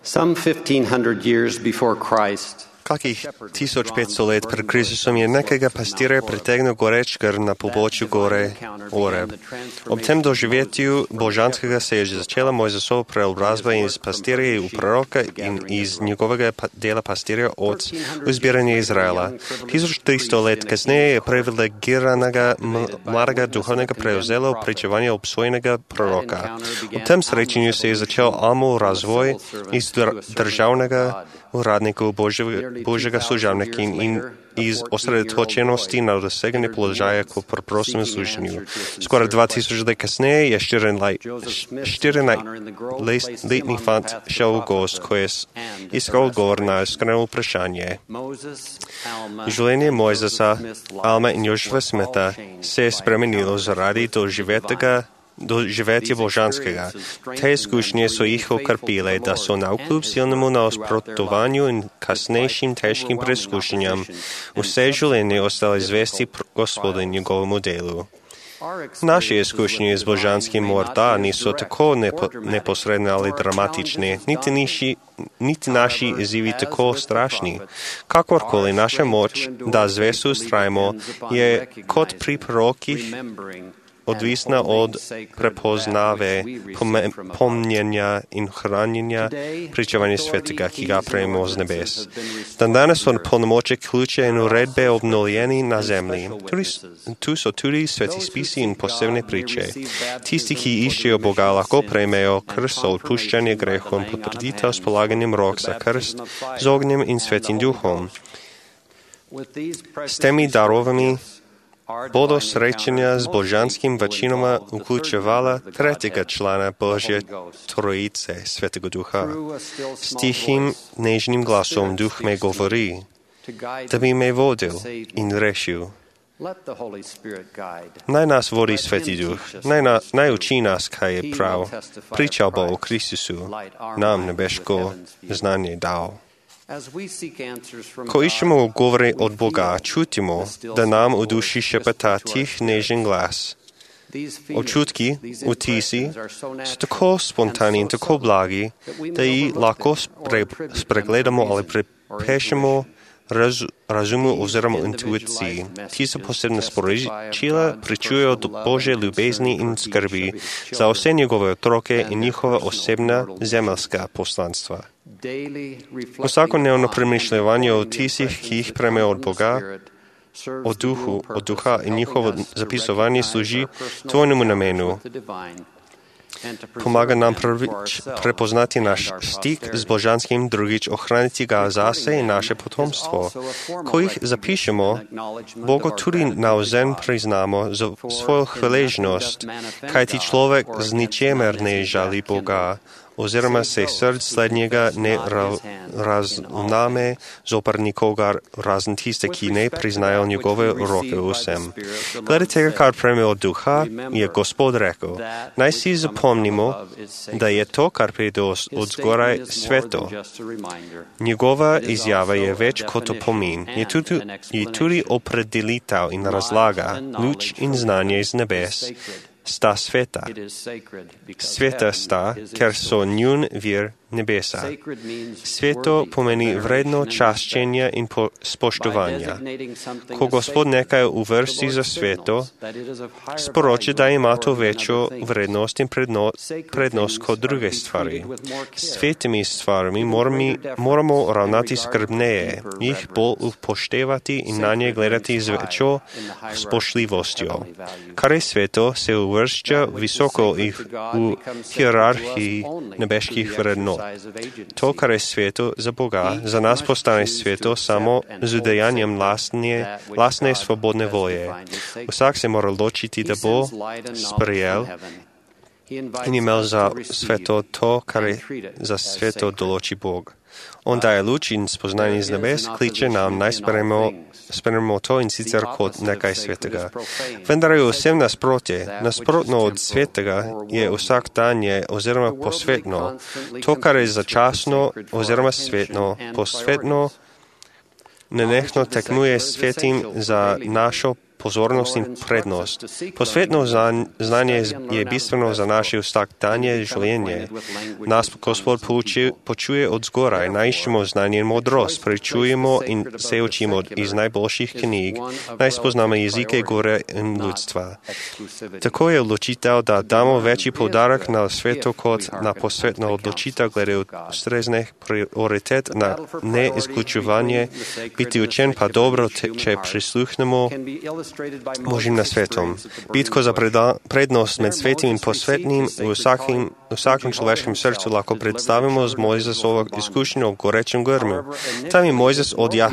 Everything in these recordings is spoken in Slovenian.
Some 1500 years before Christ, Kakih 1500 let pred Kristusom je nekega pastirja pritegnil goreč grm na pobočju gore Oreb. Ob tem doživetju božanskega se je začela Mojzesova preobrazba iz pastirja v proroka in iz njegovega dela pastirja od izbiranja Izraela. 1300 let kasneje je privilegiranega mladega duhovnega prevzelo pričevanje obsojenega proroka. Ob tem srečanju se je začel Amov razvoj iz državnega uradnikov Božjega služavnika in iz osredotočenosti na doseganje položaja kot preprostem služenju. Skoraj 2000 let kasneje je 14-letni fant šel v gost, ko je iskal odgovor na iskreno vprašanje. Življenje Mojzesa, Alma in Jožefa Smitha se je spremenilo zaradi doživetja božanskega. Te izkušnje so jih okrepile, da so navkljub silnemu nasprotovanju in kasnejšim težkim preizkušnjam vse življenje ostali zvesti Gospodu in njegovemu delu. Naše izkušnje z božanskim morda niso tako neposredne ali dramatične, niti naši izzivi tako strašni. Kakorkoli naša moč, da zvesto ustrajamo, je kot pri prorokih odvisna od prepoznave, pomnjenja in hranjenja pričevanja svetega, ki ga prejmemo z nebes. Dan danes so polnomočje ključe in uredbe obnovljeni na zemlji. Tu so tudi sveti spisi in posebne priče. Tisti, ki iščejo Boga, lahko prejmejo krst za odpuščanje grehom, potrditev s polaganjem rok za krst, z ognjem in svetim duhom. S temi darovami bodo srečanja z božanskim večinoma vključevala tretjega člana Božje trojice, Svetega Duha. S tihim, nežnim glasom Duh me govori, da bi me vodil in rešil. Naj nas vodi Sveti Duh, naj uči nas, kaj je prav, pričal bo o Kristusu, nam nebeško znanje dal. Ko iščemo odgovore od Boga, čutimo, da nam v duši šepeta tih nežen glas. Občutki, vtisi so tako spontani in tako blagi, da jih lahko spregledamo ali prepešemo razumu oziroma intuiciji. Ti so posebne sporočila, pričujejo Božje ljubezni in skrbi za vse njegove otroke in njihova osebna zemeljska poslanstva. Vsakodnevno premišljanje o vtisih, ki jih prejmejo od Boga, od duha in njihovo zapisovanje služi tvojnemu namenu. Pomaga nam prvič prepoznati naš stik z božanskim, drugič ohraniti ga zase in naše potomstvo. Ko jih zapišemo, Bogu tudi navzen priznamo za svojo hvaležnost, kajti človek z ničemer ne žali Boga, oziroma se srd slednjega ne razname zoper nikogar, razen tiste, ki ne priznajo njegove roke vsem. Glede tega, kar prejme od duha, je Gospod rekel, naj si zapomnimo, da je to, kar pride od zgoraj, sveto. Njegova izjava je več kot opomin, je tudi opredelitev in razlaga, luč in znanje iz nebes. Sta sveta. Sveta sta, ker so njun vir nebesa. Sveto pomeni vredno čaščenja in spoštovanja. Ko Gospod nekaj uvrsti za sveto, sporoči, da ima to večjo vrednost in prednost kot druge stvari. S svetimi stvarmi moramo ravnati skrbneje, jih bolj upoštevati in na nje gledati z večjo spoštljivostjo. Kar je sveto, se uvršča visoko v hierarhiji nebeških vrednot. To, kar je sveto za Boga, za nas postane sveto samo z udejanjem lastne svobodne volje. Vsak se mora odločiti, da bo sprejel in imel za sveto to, kar je za sveto določi Bog. On daje luč in spoznanje iz nebes, kliče nam, naj sprejmemo to in sicer kot nekaj svetega. Vendar je vsem nasprotno od svetega je vsakdanje oziroma posvetno. To, kar je začasno oziroma posvetno, nenehno tekmuje s svetim za našo pozornost in prednost. Posvetno znanje je bistveno za naše vsakdanje življenje. Nas Gospod počuje od zgoraj, naj iščemo znanje in modrost, prečujemo in se učimo iz najboljših knjig, naj spoznamo jezike gore in ljudstva. Tako je odločitev, da damo večji poudarek na svetu kot na posvetno odločitev glede ustreznih prioritet na neizključevanje, biti učen pa dobro, če prisluhnemo Božjim nasvetom. Bitko za prednost med svetim in posvetnim v vsakem človeškem srcu lahko predstavimo z Mojzesovo izkušnjo v gorečem grmu. Tam je Mojzes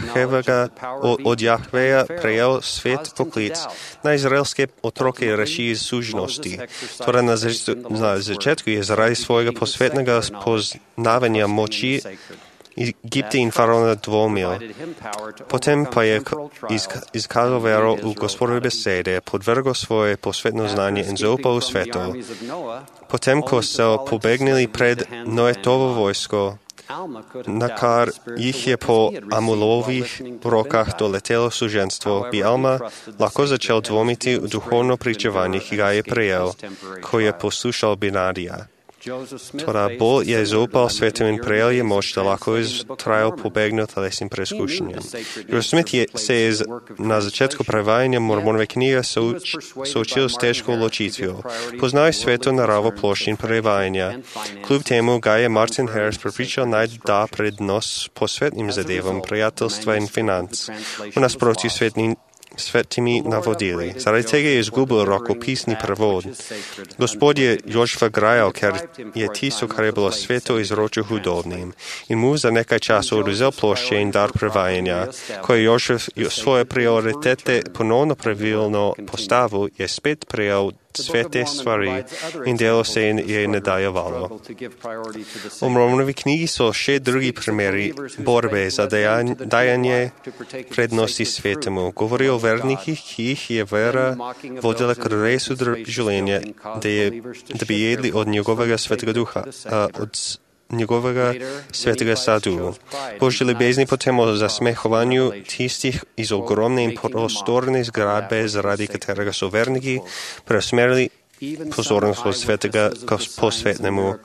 od Jahveja prejel svet poklic, na izraelske otroke reši iz sužnosti. Torej na začetku je zaradi svojega posvetnega spoznavanja moči Egipte in faraona dvomil. Potem pa je izkazal vero v Gospodove besede, podvrgel svoje posvetno znanje in zaupal v svetu. Potem, ko so pobegnili pred Noetovo vojsko, na kar jih je po Amulovih rokah doletelo suženstvo, bi Alma lahko začel dvomiti v duhovno pričevanje, ki ga je prejel, ko je poslušal Binadija. Toda Bog je zaupal svetu in prejel je moč, da lahko iztrajal pobegnil telesnim preizkušnjam. Joseph Smith se je na začetku prevajanja Mormonove knjige soočil s težko odločitvijo. Poznal je svetu naravo plošč in prevajanja. Kljub temu ga je Martin Harris prepričal naj da prednost posvetnim zadevam prijateljstva in financ, v nasprotju svetimi navodili. Zaradi tega je izgubil rokopisni prevod. Gospod je Jožefa grajal, ker je tisto, kar je bilo svetu, izročil hudobnim in mu za nekaj časa odvzel plošče in dar prevajanja. Ko je Jožef svoje prioritete ponovno pravilno postavil, je spet prejel svete stvari in delo se je nadaljevalo. V Mormonovi knjigi so še drugi primeri borbe za dajanje prednosti svetemu. Govori o vernikih, ki jih je vera vodila k resu življenja, da bi jedli od njegovega svetega duha, od njegovega svetega sadu. Božji ljubezni potem o zasmehovanju tistih iz ogromne in prostorne zgradbe, zaradi katerega so verniki preusmerili pozornost od svetega k posvetnemu.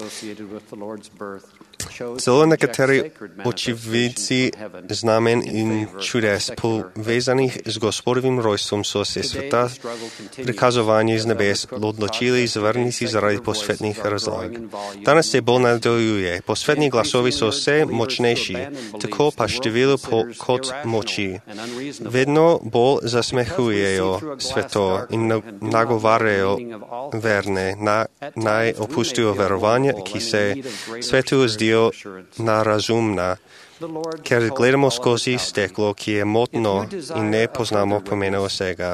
Celo nekateri očividci znamen in čudes povezanih z Gospodovim rojstvom so se sveta prikazovanje iz nebes odločili zavrniti zaradi posvetnih razlag. Danes se bolj nadaljuje. Posvetni glasovi so vse močnejši, tako pa število kot moči. Vedno bolj zasmehujejo sveto in nagovarjajo verne, naj opustijo verovanje, ki se svetu zdijo nerazumna, ker gledamo skozi steklo, ki je motno in ne poznamo pomena vsega.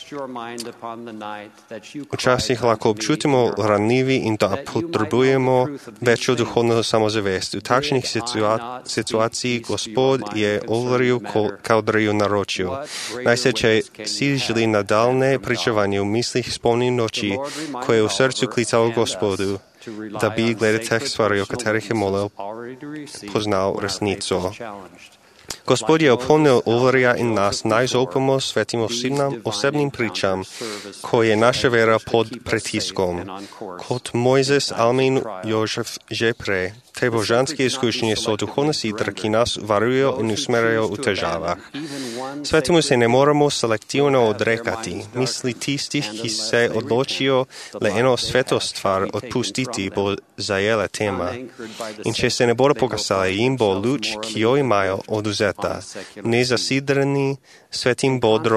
Včasih lahko občutimo ranljivi in da potrebujemo večjo duhovno samozavest. V takšnih situaciji Gospod je Olvarju Kaudriju naročil. Naj se, če si želi nadaljne pričevanje v mislih spomni noči, ko je v srcu klical Gospodu, da bi glede teh stvari, o katerih je molil, poznal resnico. Gospod je opomnil Ulvarja in nas, naj zaupamo svetim osebnim pričam, ko je naša vera pod pritiskom. Kot Mojzes, Alma in Jožef že prej. Te božanske izkušnje so duhovna sidra, ki nas varujejo in usmerjajo v težavah. Svetemu se ne moramo selektivno odrekati. Misli tistih, ki se odločijo le eno sveto stvar odpustiti, bo zajela tema. In če se ne bodo pokazali, jim bo luč, ki jo imajo, odvzeta. Nezasidrani svetim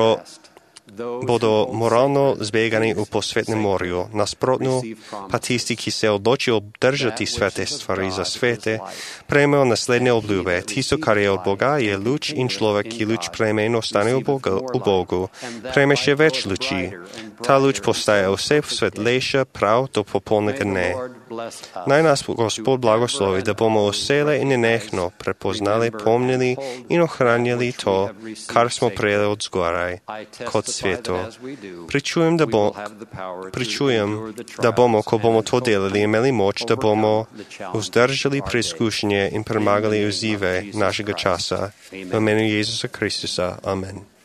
bodo moralno zbegani v posvetnem morju. Nasprotno pa tisti, ki se odločijo obdržati svete stvari za svete, prejmejo naslednje obljube. Tisto, kar je od Boga, je luč in človek, ki luč prejme in ostane v Bogu, prejme še več luči. Ta luč postaje vse svetlejša prav do popolnega dne. Naj nas Gospod blagoslovi, da bomo vsele in nenehno prepoznali, pomnili in ohranjali to, kar smo prejeli od zgoraj, kot svetu. Pričujem, da bomo, ko bomo to delali, imeli moč, da bomo vzdržali preizkušnje in premagali izzive našega časa. V imenu Jezusa Kristusa. Amen.